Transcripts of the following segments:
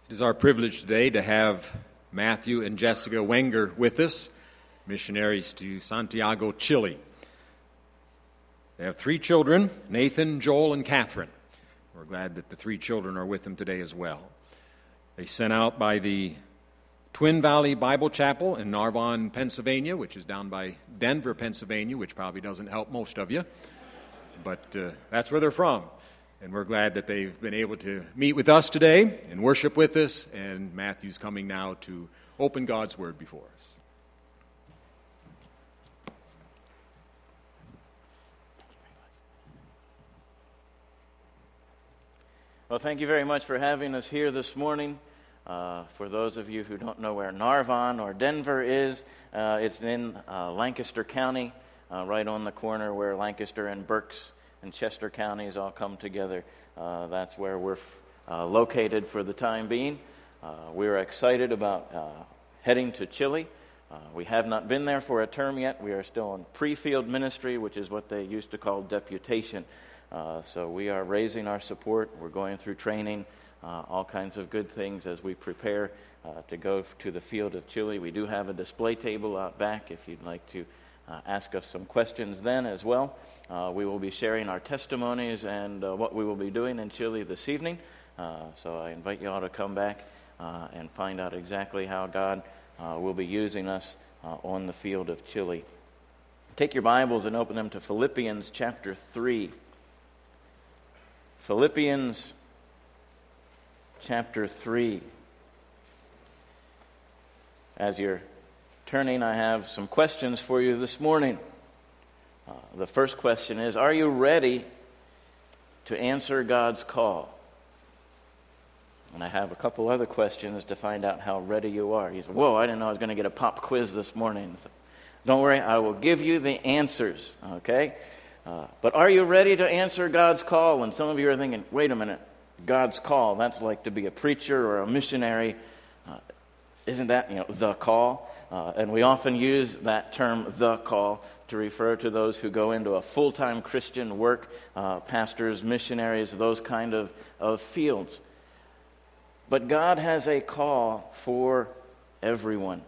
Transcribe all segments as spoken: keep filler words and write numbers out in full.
It is our privilege today to have Matthew and Jessica Wenger with us, missionaries to Santiago, Chile. They have three children, Nathan, Joel, and Catherine. We're glad that the three children are with them today as well. They sent out by the Twin Valley Bible Chapel in Narvon, Pennsylvania, which is down by Denver, Pennsylvania, which probably doesn't help most of you, but uh, that's where they're from. And we're glad that they've been able to meet with us today and worship with us, and Matthew's coming now to open God's Word before us. Well, thank you very much for having us here this morning. Uh, for those of you who don't know where Narvon or Denver is, uh, it's in uh, Lancaster County, uh, right on the corner where Lancaster and Berks and Chester counties all come together. Uh, that's where we're uh, located for the time being. Uh, we're excited about uh, heading to Chile. Uh, we have not been there for a term yet. We are still in pre-field ministry, which is what they used to call deputation. Uh, so we are raising our support. We're going through training, uh, all kinds of good things as we prepare uh, to go to the field of Chile. We do have a display table out back if you'd like to uh, ask us some questions then as well. Uh, we will be sharing our testimonies and uh, what we will be doing in Chile this evening. Uh, so I invite you all to come back uh, and find out exactly how God uh, will be using us uh, on the field of Chile. Take your Bibles and open them to Philippians chapter three. Philippians chapter three. As you're turning, I have some questions for you this morning. Uh, the first question is, are you ready to answer God's call? And I have a couple other questions to find out how ready you are. You say, whoa, I didn't know I was going to get a pop quiz this morning. Don't worry, I will give you the answers, okay? Uh, but are you ready to answer God's call? And some of you are thinking, wait a minute, God's call, that's like to be a preacher or a missionary. Uh, isn't that, you know, the call? Uh, and we often use that term, the call, to refer to those who go into a full-time Christian work, uh, pastors, missionaries, those kind of, of fields. But God has a call for everyone.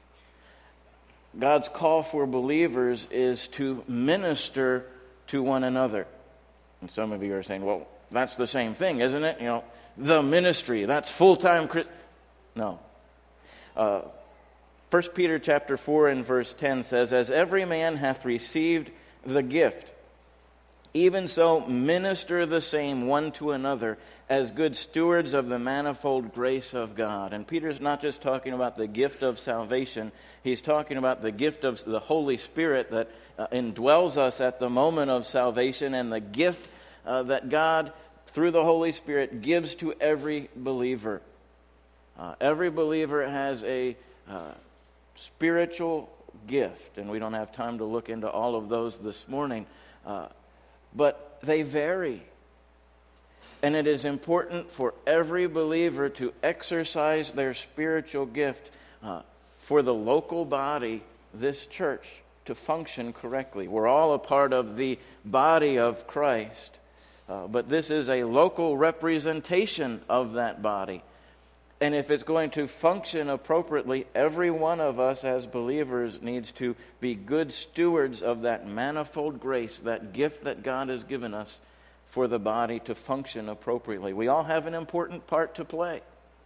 God's call for believers is to minister to one another. And some of you are saying, well, that's the same thing, isn't it? You know, the ministry, that's full-time Christian. No. Uh, First Peter chapter four and verse ten says, as every man hath received the gift, even so minister the same one to another as good stewards of the manifold grace of God. And Peter's not just talking about the gift of salvation, he's talking about the gift of the Holy Spirit that uh, indwells us at the moment of salvation, and the gift uh, that God, through the Holy Spirit, gives to every believer. Uh, every believer has a uh, spiritual gift, and we don't have time to look into all of those this morning, uh, but they vary. And it is important for every believer to exercise their spiritual gift uh, for the local body, this church, to function correctly. We're all a part of the body of Christ, uh, but this is a local representation of that body. And if it's going to function appropriately, every one of us as believers needs to be good stewards of that manifold grace, that gift that God has given us for the body to function appropriately. We all have an important part to play.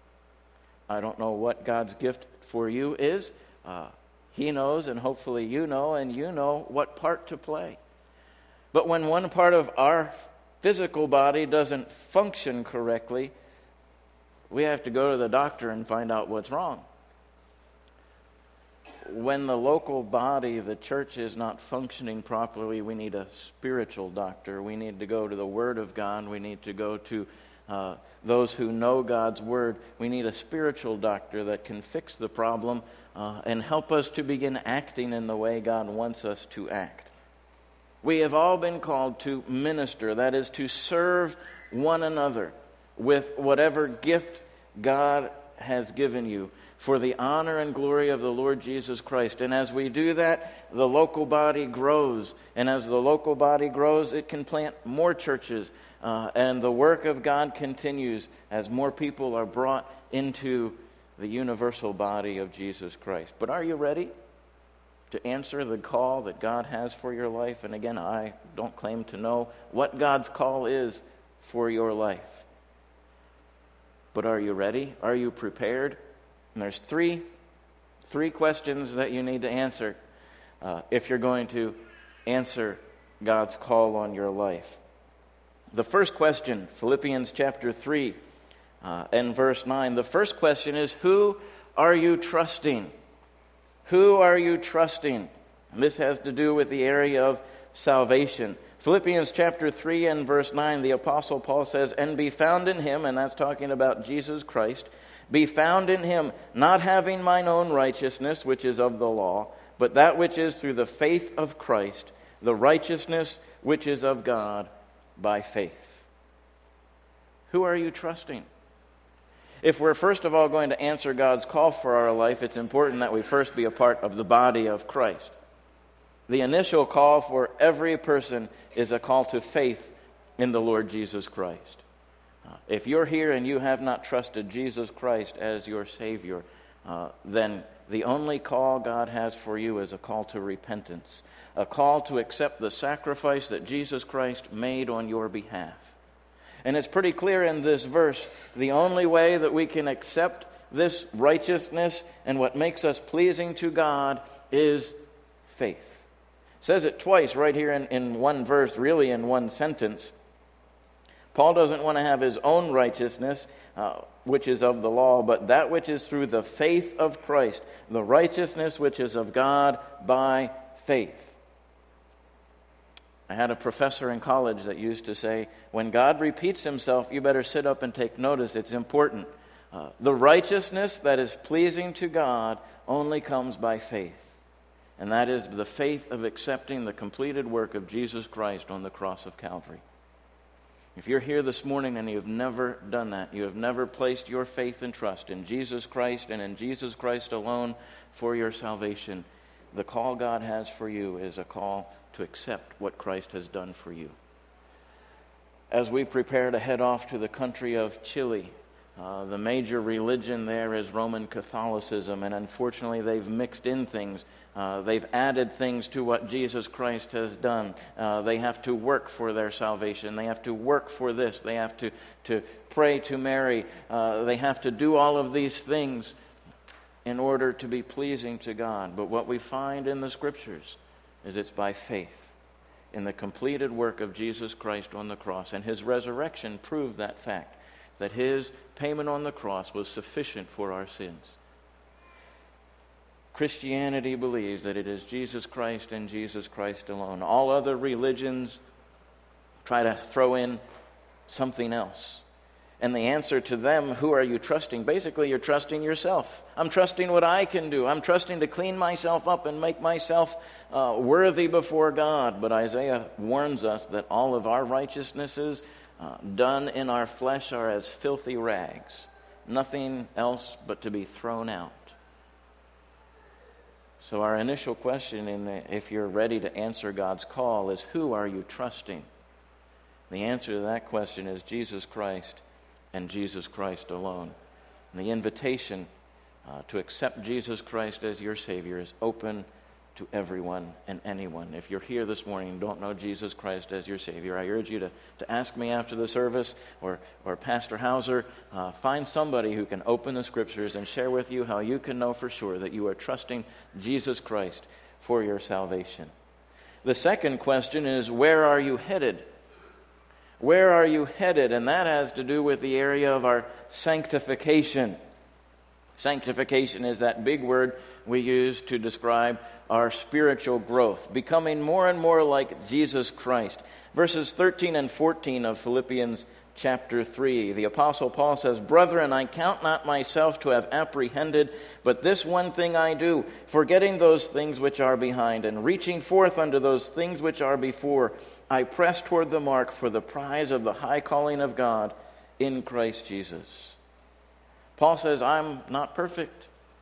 I don't know what God's gift for you is. Uh, he knows, and hopefully you know, and you know what part to play. But when one part of our physical body doesn't function correctly, we have to go to the doctor and find out what's wrong. When the local body, the church, is not functioning properly, we need a spiritual doctor. We need to go to the Word of God. We need to go to uh, those who know God's Word. We need a spiritual doctor that can fix the problem uh, and help us to begin acting in the way God wants us to act. We have all been called to minister, that is, to serve one another with whatever gift God has given you. for the honor and glory of the Lord Jesus Christ. And as we do that, the local body grows. And as the local body grows, it can plant more churches. Uh, and the work of God continues as more people are brought into the universal body of Jesus Christ. But are you ready to answer the call that God has for your life? And again, I don't claim to know what God's call is for your life. But are you ready? Are you prepared? And there's three, three questions that you need to answer uh, if you're going to answer God's call on your life. The first question, Philippians chapter three uh, and verse nine. The first question is, who are you trusting? Who are you trusting? And this has to do with the area of salvation. Philippians chapter three and verse nine, the Apostle Paul says, "And be found in him," and that's talking about Jesus Christ, "be found in him, not having mine own righteousness, which is of the law, but that which is through the faith of Christ, the righteousness which is of God by faith." Who are you trusting? If we're first of all going to answer God's call for our life, it's important that we first be a part of the body of Christ. The initial call for every person is a call to faith in the Lord Jesus Christ. Uh, if you're here and you have not trusted Jesus Christ as your Savior, uh, then the only call God has for you is a call to repentance, a call to accept the sacrifice that Jesus Christ made on your behalf. And it's pretty clear in this verse, the only way that we can accept this righteousness and what makes us pleasing to God is faith. It says it twice right here in, in one verse, really in one sentence. Paul doesn't want to have his own righteousness, uh, which is of the law, but that which is through the faith of Christ, the righteousness which is of God by faith. I had a professor in college that used to say, when God repeats himself, you better sit up and take notice. It's important. Uh, the righteousness that is pleasing to God only comes by faith. And that is the faith of accepting the completed work of Jesus Christ on the cross of Calvary. If you're here this morning and you've never done that, you have never placed your faith and trust in Jesus Christ and in Jesus Christ alone for your salvation, the call God has for you is a call to accept what Christ has done for you. As we prepare to head off to the country of Chile, uh, the major religion there is Roman Catholicism, and unfortunately they've mixed in things. Uh, they've added things to what Jesus Christ has done. Uh, they have to work for their salvation. They have to work for this. They have to, to pray to Mary. Uh, they have to do all of these things in order to be pleasing to God. But what we find in the Scriptures is it's by faith in the completed work of Jesus Christ on the cross. And his resurrection proved that fact, that his payment on the cross was sufficient for our sins. Christianity believes that it is Jesus Christ and Jesus Christ alone. All other religions try to throw in something else. And the answer to them, who are you trusting? Basically, you're trusting yourself. I'm trusting what I can do. I'm trusting to clean myself up and make myself uh, worthy before God. But Isaiah warns us that all of our righteousnesses uh, done in our flesh are as filthy rags. Nothing else but to be thrown out. So our initial question, in the, if you're ready to answer God's call, is who are you trusting? The answer to that question is Jesus Christ and Jesus Christ alone. And the invitation uh, to accept Jesus Christ as your Savior is open to everyone and anyone. If you're here this morning and don't know Jesus Christ as your Savior, I urge you to, to ask me after the service, or, or Pastor Hauser, uh, find somebody who can open the Scriptures and share with you how you can know for sure that you are trusting Jesus Christ for your salvation. The second question is, where are you headed? Where are you headed? And that has to do with the area of our sanctification. Sanctification is that big word we use to describe our spiritual growth, becoming more and more like Jesus Christ. Verses thirteen and fourteen of Philippians chapter three, the Apostle Paul says, "Brethren, I count not myself to have apprehended, but this one thing I do, forgetting those things which are behind, and reaching forth unto those things which are before, I press toward the mark for the prize of the high calling of God in Christ Jesus." Paul says, I'm not perfect.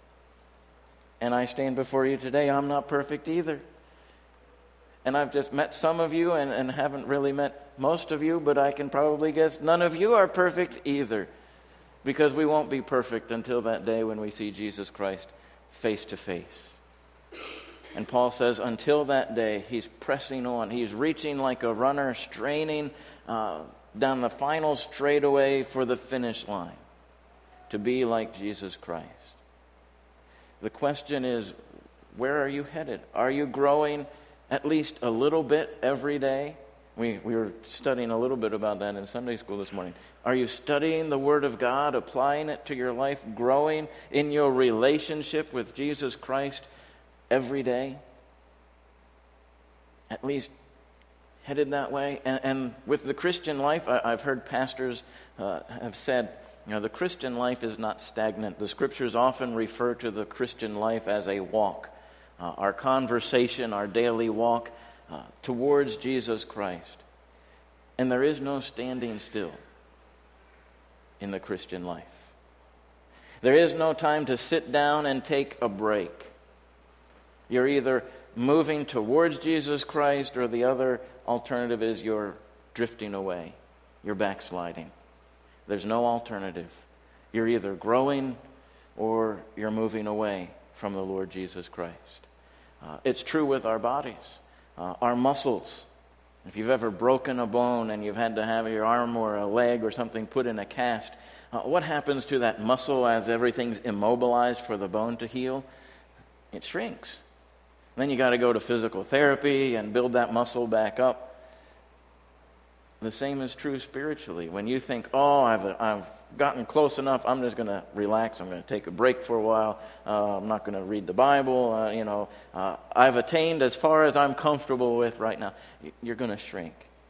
And I stand before you today, I'm not perfect either. And I've just met some of you and, and haven't really met most of you, but I can probably guess none of you are perfect either. Because we won't be perfect until that day when we see Jesus Christ face to face. And Paul says until that day, he's pressing on. He's reaching like a runner, straining uh, down the final straightaway for the finish line, to be like Jesus Christ. The question is, where are you headed? Are you growing at least a little bit every day? We, we were studying a little bit about that in Sunday school this morning. Are you studying the Word of God, applying it to your life, growing in your relationship with Jesus Christ every day? At least headed that way. And, and with the Christian life, I, I've heard pastors uh, have said, you know, the Christian life is not stagnant. The Scriptures often refer to the Christian life as a walk. Uh, our conversation, our daily walk uh, towards Jesus Christ. And there is no standing still in the Christian life. There is no time to sit down and take a break. You're either moving towards Jesus Christ, or the other alternative is you're drifting away. You're backsliding. There's no alternative. You're either growing or you're moving away from the Lord Jesus Christ. Uh, it's true with our bodies, uh, our muscles. If you've ever broken a bone and you've had to have your arm or a leg or something put in a cast, uh, what happens to that muscle as everything's immobilized for the bone to heal? It shrinks. Then you got to go to physical therapy and build that muscle back up. The same is true spiritually. When you think, oh, I've, I've gotten close enough, I'm just going to relax, I'm going to take a break for a while, uh, I'm not going to read the Bible, uh, you know, uh, I've attained as far as I'm comfortable with right now, you're going to shrink.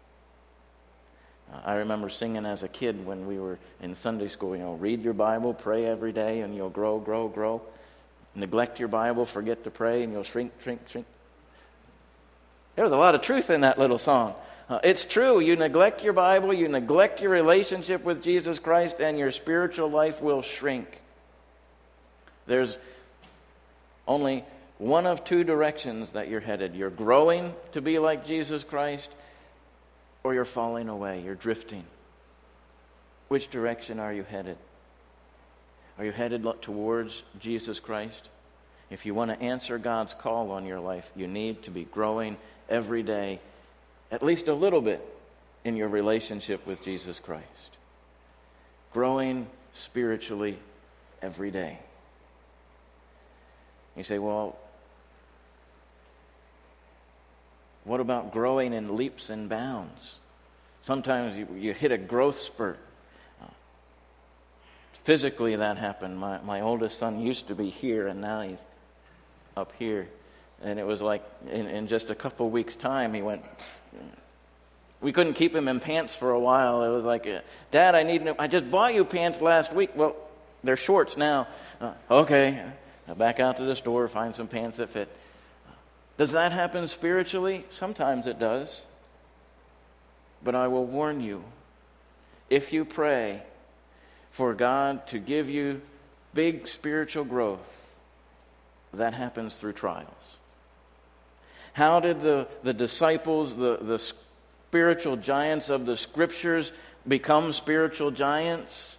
Uh, I remember singing as a kid when we were in Sunday school, you know, read your Bible, pray every day, and you'll grow, grow, grow. Neglect your Bible, forget to pray, and you'll shrink, shrink, shrink. There was a lot of truth in that little song. Uh, it's true. You neglect your Bible, you neglect your relationship with Jesus Christ, and your spiritual life will shrink. There's only one of two directions that you're headed. You're growing to be like Jesus Christ, or you're falling away, you're drifting. Which direction are you headed? Are you headed towards Jesus Christ? If you want to answer God's call on your life, you need to be growing every day, at least a little bit, in your relationship with Jesus Christ. Growing spiritually every day. You say, well, what about growing in leaps and bounds? Sometimes you, you hit a growth spurt. Uh, physically that happened. My, my oldest son used to be here, and now he's up here. And it was like, in, in just a couple weeks' time, he went... We couldn't keep him in pants for a while. It was like, Dad, I need new... I just bought you pants last week. Well, they're shorts now. Uh, okay, I'll back out to the store, find some pants that fit. Does that happen spiritually? Sometimes it does. But I will warn you, if you pray for God to give you big spiritual growth, that happens through trials. How did the, the disciples, the, the spiritual giants of the Scriptures, become spiritual giants?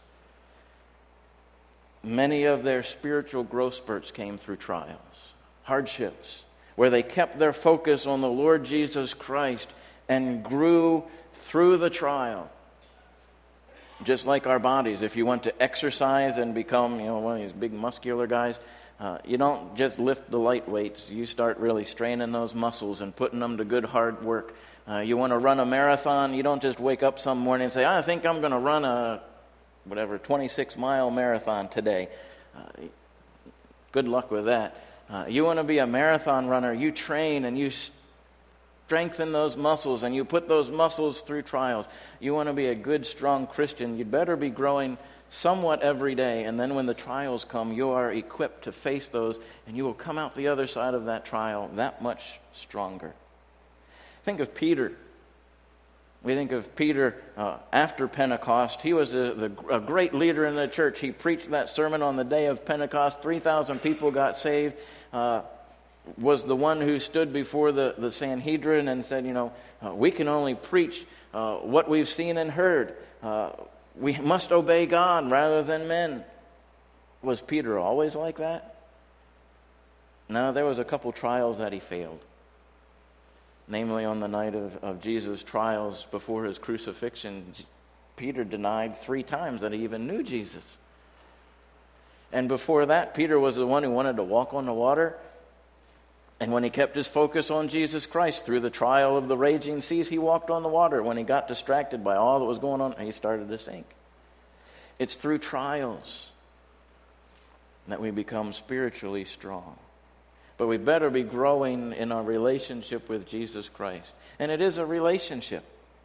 Many of their spiritual growth spurts came through trials, hardships, where they kept their focus on the Lord Jesus Christ and grew through the trial. Just like our bodies, if you want to exercise and become, you know, one of these big muscular guys, uh, you don't just lift the light weights. You start really straining those muscles and putting them to good hard work. Uh, you want to run a marathon, you don't just wake up some morning and say, I think I'm going to run a, whatever, twenty-six mile marathon today. Uh, good luck with that. Uh, you want to be a marathon runner, you train and you strengthen those muscles and you put those muscles through trials. You want to be a good, strong Christian, you'd better be growing somewhat every day, and then when the trials come, you are equipped to face those, and you will come out the other side of that trial that much stronger. Think of Peter. We think of Peter uh, after Pentecost. He was a, the, a great leader in the church. He preached that sermon on the day of Pentecost. three thousand people got saved. uh, was the one who stood before the, the Sanhedrin and said, you know, uh, we can only preach uh, what we've seen and heard. Uh, we must obey God rather than men. Was Peter always like that? No, there was a couple trials that he failed. Namely, on the night of, of Jesus' trials before his crucifixion, Peter denied three times that he even knew Jesus. And before that, Peter was the one who wanted to walk on the water. And when he kept his focus on Jesus Christ through the trial of the raging seas, he walked on the water. When he got distracted by all that was going on, he started to sink. It's through trials that we become spiritually strong. But we better be growing in our relationship with Jesus Christ. And it is a relationship.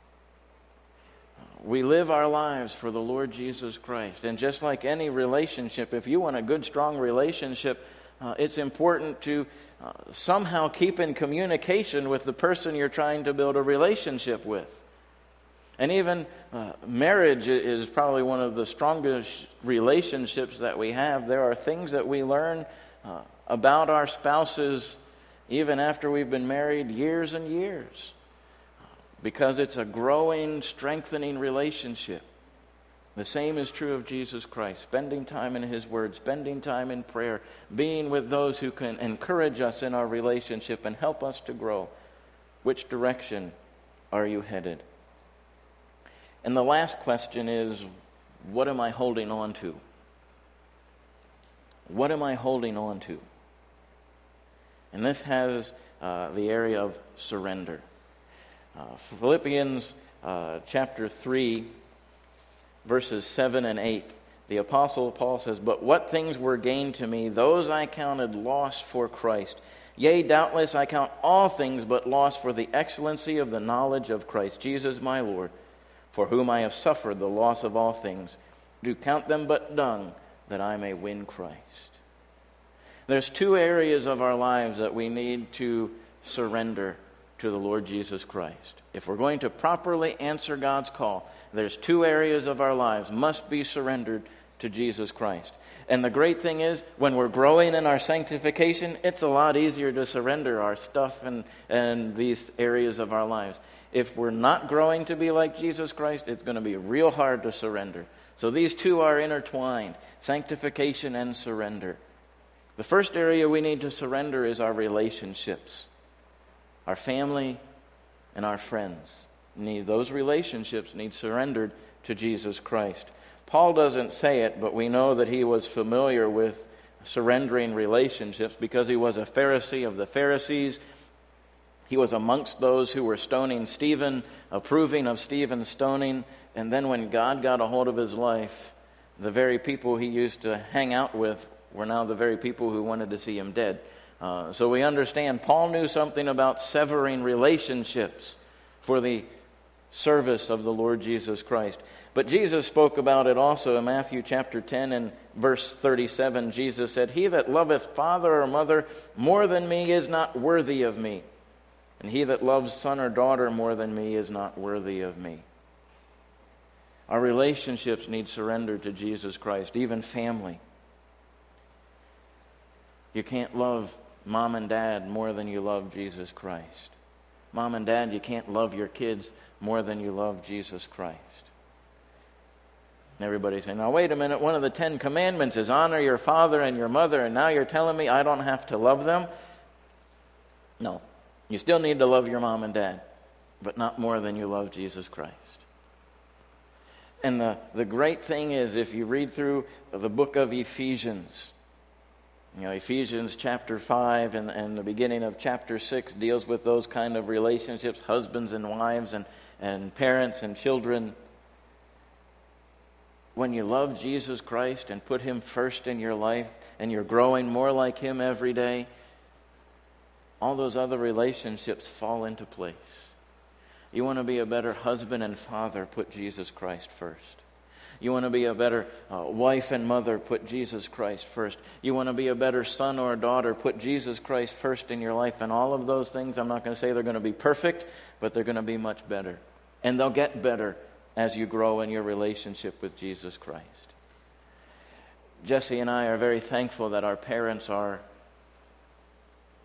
We live our lives for the Lord Jesus Christ. And just like any relationship, if you want a good, strong relationship, uh, it's important to uh, somehow keep in communication with the person you're trying to build a relationship with. And even uh, marriage is probably one of the strongest relationships that we have. There are things that we learn uh, about our spouses even after we've been married years and years, because it's a growing, strengthening relationship. The same is true of Jesus Christ. Spending time in His Word, spending time in prayer, being with those who can encourage us in our relationship and help us to grow. Which direction are you headed? And the last question is, what am I holding on to? What am I holding on to? And this has uh, the area of surrender. Uh, Philippians uh, chapter three, verses seven and eight, the Apostle Paul says, "But what things were gained to me, those I counted loss for Christ. Yea, doubtless I count all things but loss for the excellency of the knowledge of Christ Jesus my Lord, for whom I have suffered the loss of all things, do count them but dung, that I may win Christ." There's two areas of our lives that we need to surrender to the Lord Jesus Christ. If we're going to properly answer God's call, there's two areas of our lives must be surrendered to Jesus Christ. And the great thing is, when we're growing in our sanctification, it's a lot easier to surrender our stuff and, and these areas of our lives. If we're not growing to be like Jesus Christ, it's going to be real hard to surrender. So these two are intertwined, sanctification and surrender. The first area we need to surrender is our relationships. Our family and our friends. Need those relationships need surrendered to Jesus Christ. Paul doesn't say it, but we know that he was familiar with surrendering relationships because he was a Pharisee of the Pharisees. He was amongst those who were stoning Stephen, approving of Stephen's stoning. And then when God got a hold of his life, the very people he used to hang out with were now the very people who wanted to see him dead. Uh, so we understand Paul knew something about severing relationships for the service of the Lord Jesus Christ. But Jesus spoke about it also in Matthew chapter ten and verse thirty-seven. Jesus said, "He that loveth father or mother more than me is not worthy of me. And he that loves son or daughter more than me is not worthy of me." Our relationships need surrender to Jesus Christ, even family. You can't love mom and dad more than you love Jesus Christ. Mom and dad, you can't love your kids more than you love Jesus Christ. And everybody's saying, "Now wait a minute, one of the Ten Commandments is honor your father and your mother, and now you're telling me I don't have to love them?" No. You still need to love your mom and dad, but not more than you love Jesus Christ. And the, the great thing is, if you read through the book of Ephesians, you know, Ephesians chapter five and, and the beginning of chapter six deals with those kind of relationships, husbands and wives and, and parents and children. When you love Jesus Christ and put Him first in your life and you're growing more like Him every day, all those other relationships fall into place. You want to be a better husband and father, put Jesus Christ first. You want to be a better uh, wife and mother, put Jesus Christ first. You want to be a better son or daughter, put Jesus Christ first in your life. And all of those things, I'm not going to say they're going to be perfect, but they're going to be much better. And they'll get better as you grow in your relationship with Jesus Christ. Jesse and I are very thankful that our parents are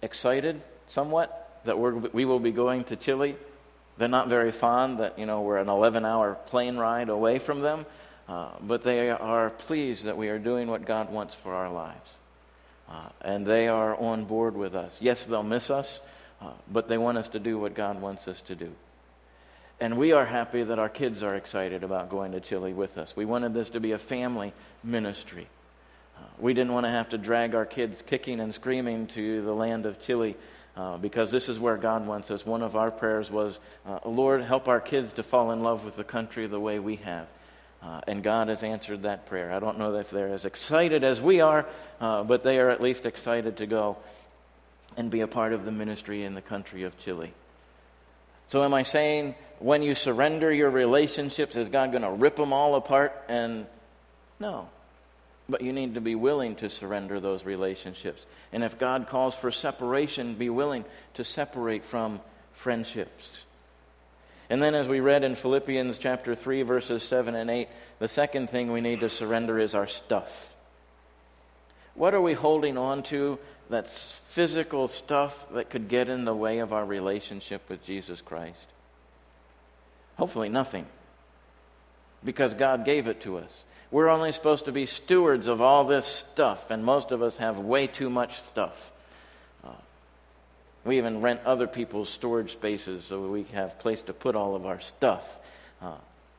excited somewhat that we're, we will be going to Chile. They're not very fond that, you know, we're an eleven-hour plane ride away from them, uh, but they are pleased that we are doing what God wants for our lives. Uh, and they are on board with us. Yes, they'll miss us, uh, but they want us to do what God wants us to do. And we are happy that our kids are excited about going to Chile with us. We wanted this to be a family ministry. Uh, we didn't want to have to drag our kids kicking and screaming to the land of Chile uh, because this is where God wants us. One of our prayers was, uh, Lord, help our kids to fall in love with the country the way we have. Uh, and God has answered that prayer. I don't know if they're as excited as we are, uh, but they are at least excited to go and be a part of the ministry in the country of Chile. So am I saying when you surrender your relationships, is God going to rip them all apart? And no. But you need to be willing to surrender those relationships. And if God calls for separation, be willing to separate from friendships. And then as we read in Philippians chapter three, verses seven and eight, the second thing we need to surrender is our stuff. What are we holding on to that's physical stuff that could get in the way of our relationship with Jesus Christ? Hopefully nothing, because God gave it to us. We're only supposed to be stewards of all this stuff, and most of us have way too much stuff. Uh, we even rent other people's storage spaces so we have a place to put all of our stuff. Uh,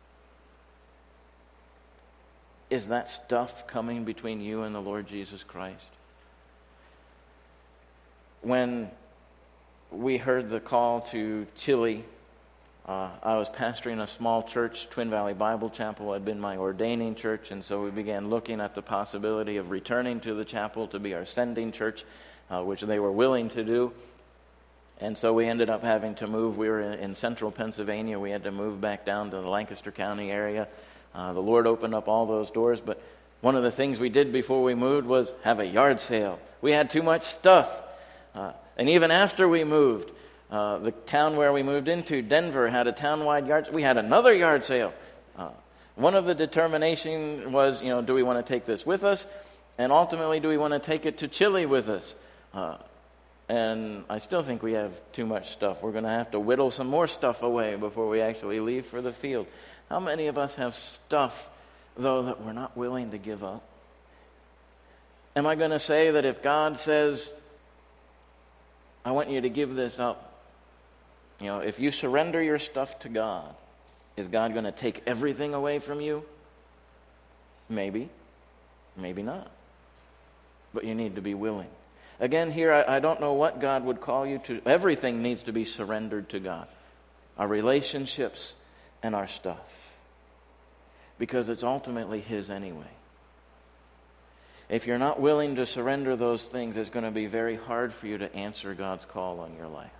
is that stuff coming between you and the Lord Jesus Christ? When we heard the call to Chile, uh, I was pastoring a small church, Twin Valley Bible Chapel had been my ordaining church, and so we began looking at the possibility of returning to the chapel to be our sending church, uh, which they were willing to do. And so we ended up having to move. We were in, in central Pennsylvania. We had to move back down to the Lancaster County area. Uh, the Lord opened up all those doors, but one of the things we did before we moved was have a yard sale. We had too much stuff. Uh, and even after we moved, uh, the town where we moved into, Denver, had a town-wide yard. We had another yard sale. Uh, one of the determination was, you know, do we want to take this with us? And ultimately, do we want to take it to Chile with us? Uh, and I still think we have too much stuff. We're going to have to whittle some more stuff away before we actually leave for the field. How many of us have stuff, though, that we're not willing to give up? Am I going to say that if God says, I want you to give this up, you know, if you surrender your stuff to God, is God going to take everything away from you? Maybe. Maybe not. But you need to be willing. Again, here, I, I don't know what God would call you to. Everything needs to be surrendered to God. Our relationships and our stuff. Because it's ultimately His anyway. If you're not willing to surrender those things, it's going to be very hard for you to answer God's call on your life.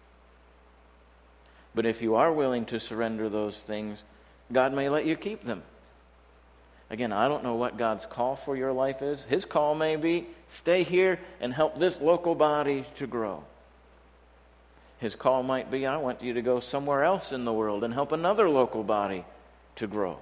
But if you are willing to surrender those things, God may let you keep them. Again, I don't know what God's call for your life is. His call may be, stay here and help this local body to grow. His call might be, I want you to go somewhere else in the world and help another local body to grow.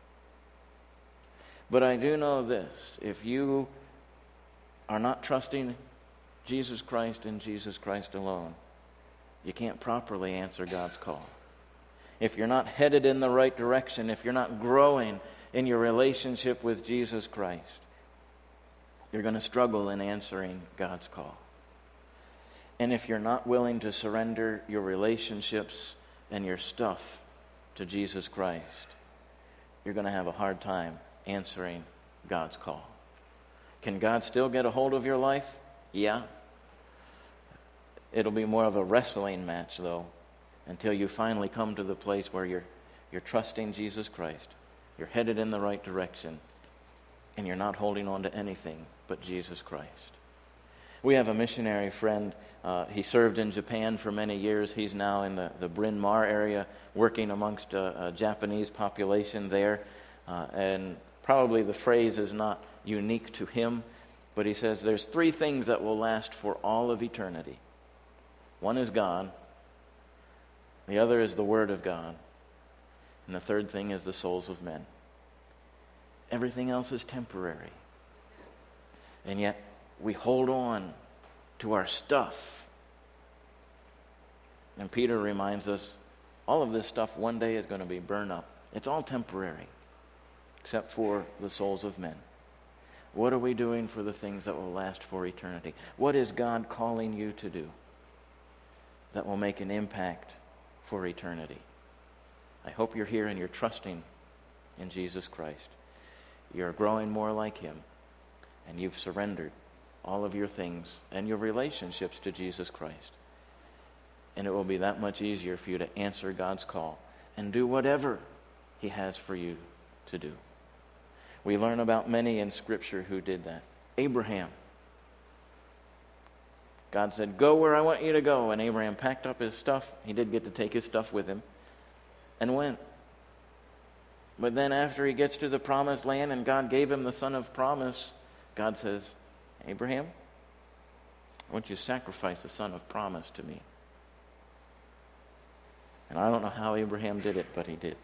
But I do know this, if you are not trusting Jesus Christ and Jesus Christ alone, you can't properly answer God's call. If you're not headed in the right direction, if you're not growing in your relationship with Jesus Christ, you're going to struggle in answering God's call. And if you're not willing to surrender your relationships and your stuff to Jesus Christ, you're going to have a hard time answering God's call. Can God still get a hold of your life? Yeah. It'll be more of a wrestling match, though, until you finally come to the place where you're you're trusting Jesus Christ. You're headed in the right direction, and you're not holding on to anything but Jesus Christ. We have a missionary friend. Uh, he served in Japan for many years. He's now in the, the Bryn Mawr area, working amongst a, a Japanese population there. Uh, and probably the phrase is not unique to him, but he says there's three things that will last for all of eternity. One is God. The other is the Word of God. And the third thing is the souls of men. Everything else is temporary. And yet we hold on to our stuff. And Peter reminds us, all of this stuff one day is going to be burned up. It's all temporary, except for the souls of men. What are we doing for the things that will last for eternity? What is God calling you to do that will make an impact for eternity? I hope you're here and you're trusting in Jesus Christ. You're growing more like him, and you've surrendered all of your things and your relationships to Jesus Christ. And it will be that much easier for you to answer God's call and do whatever he has for you to do. We learn about many in Scripture who did that. Abraham. God said, go where I want you to go. And Abraham packed up his stuff. He did get to take his stuff with him and went. But then after he gets to the promised land and God gave him the son of promise, God says, Abraham, I want you to sacrifice the son of promise to me. And I don't know how Abraham did it, but he did.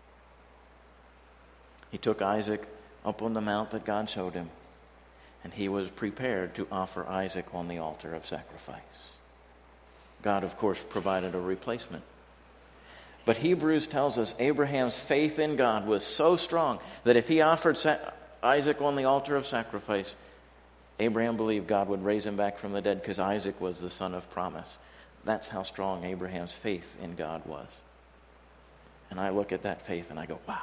He took Isaac up on the mount that God showed him, and he was prepared to offer Isaac on the altar of sacrifice. God, of course, provided a replacement. But Hebrews tells us Abraham's faith in God was so strong that if he offered sa- Isaac on the altar of sacrifice, Abraham believed God would raise him back from the dead because Isaac was the son of promise. That's how strong Abraham's faith in God was. And I look at that faith and I go, wow.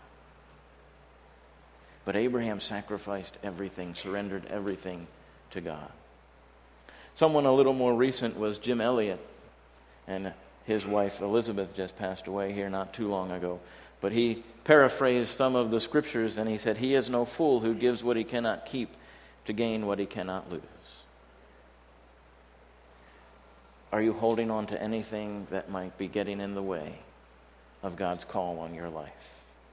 But Abraham sacrificed everything, surrendered everything to God. Someone a little more recent was Jim Elliot, and his wife Elizabeth just passed away here not too long ago. But he paraphrased some of the scriptures and he said, he is no fool who gives what he cannot keep to gain what he cannot lose. Are you holding on to anything that might be getting in the way of God's call on your life?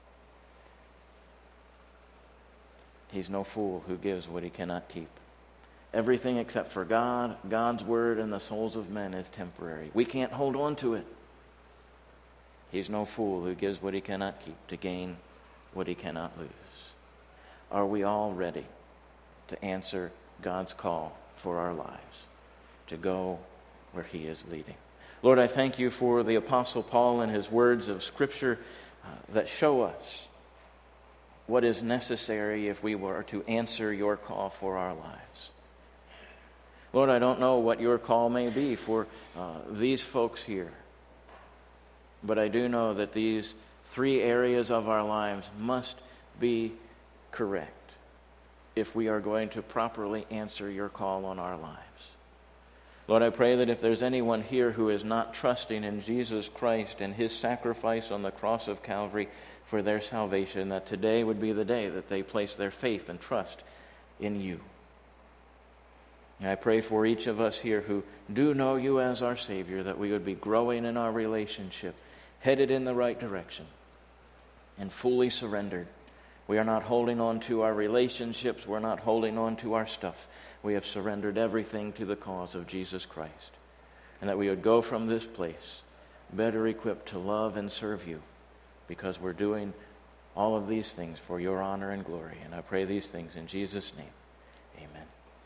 He's no fool who gives what he cannot keep. Everything except for God, God's word, and the souls of men is temporary. We can't hold on to it. He's no fool who gives what he cannot keep to gain what he cannot lose. Are we all ready to answer God's call for our lives, to go where he is leading? Lord, I thank you for the Apostle Paul and his words of Scripture uh, that show us what is necessary if we were to answer your call for our lives. Lord, I don't know what your call may be for uh, these folks here, but I do know that these three areas of our lives must be correct if we are going to properly answer your call on our lives. Lord, I pray that if there's anyone here who is not trusting in Jesus Christ and his sacrifice on the cross of Calvary for their salvation, that today would be the day that they place their faith and trust in you. And I pray for each of us here who do know you as our Savior, that we would be growing in our relationship, headed in the right direction, and fully surrendered. We are not holding on to our relationships. We're not holding on to our stuff. We have surrendered everything to the cause of Jesus Christ. And that we would go from this place better equipped to love and serve you, because we're doing all of these things for your honor and glory. And I pray these things in Jesus' name. Amen.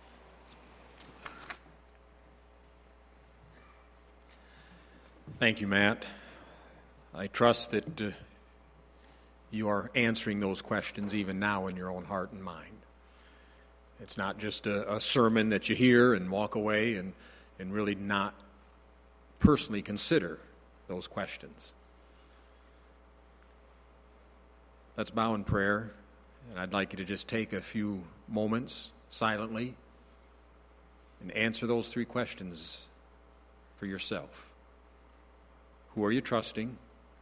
Thank you, Matt. I trust that uh, you are answering those questions even now in your own heart and mind. It's not just a, a sermon that you hear and walk away and, and really not personally consider those questions. Let's bow in prayer, and I'd like you to just take a few moments silently and answer those three questions for yourself. Who are you trusting?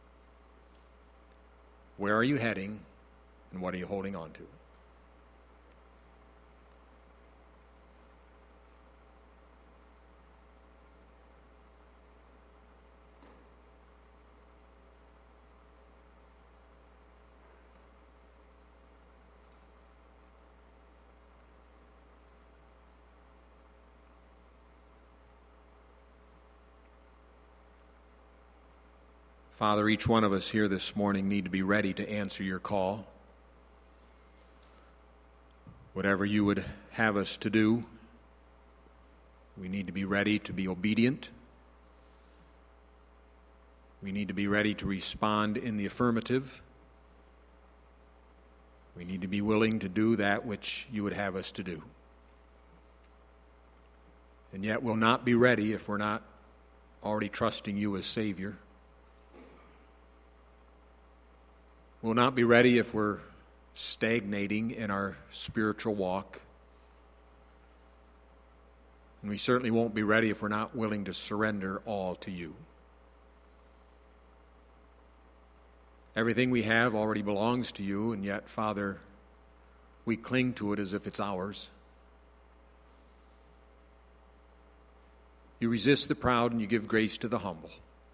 Where are you heading? And what are you holding on to? Father, each one of us here this morning need to be ready to answer your call. Whatever you would have us to do, We need to be ready to be obedient. We need to be ready to respond in the affirmative. We need to be willing to do that which you would have us to do. And yet we'll not be ready if we're not already trusting you as Savior. We'll not be ready if we're stagnating in our spiritual walk. And we certainly won't be ready if we're not willing to surrender all to you. Everything we have already belongs to you, and yet, Father, we cling to it as if it's ours. You resist the proud and you give grace to the humble.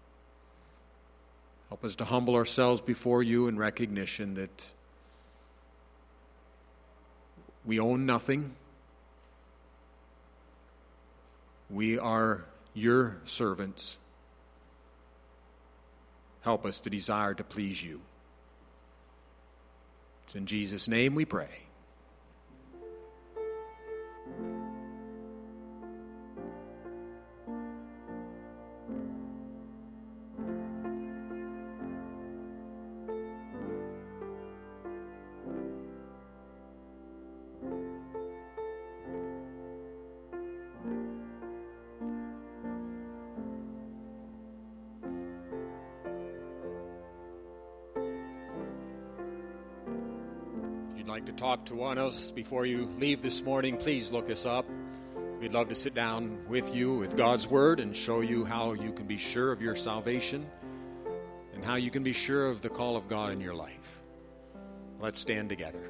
Help us to humble ourselves before you in recognition that we own nothing. We are your servants. Help us to desire to please you. It's in Jesus' name we pray. Like to talk to one of us before you leave this morning, please look us up. We'd love to sit down with you with God's Word and show you how you can be sure of your salvation and how you can be sure of the call of God in your life. Let's stand together.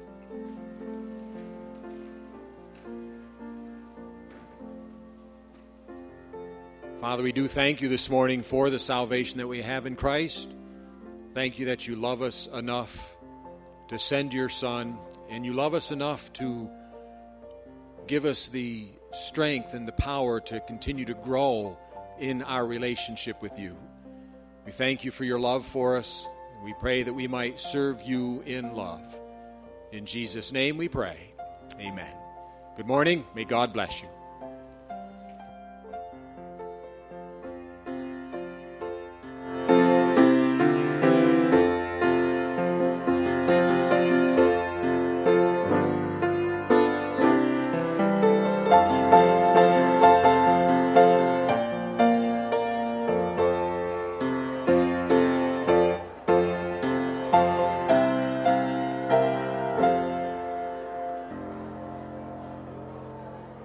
Father, we do thank you this morning for the salvation that we have in Christ. Thank you that you love us enough to send your Son, and you love us enough to give us the strength and the power to continue to grow in our relationship with you. We thank you for your love for us. We pray that we might serve you in love. In Jesus' name we pray. Amen. Good morning. May God bless you.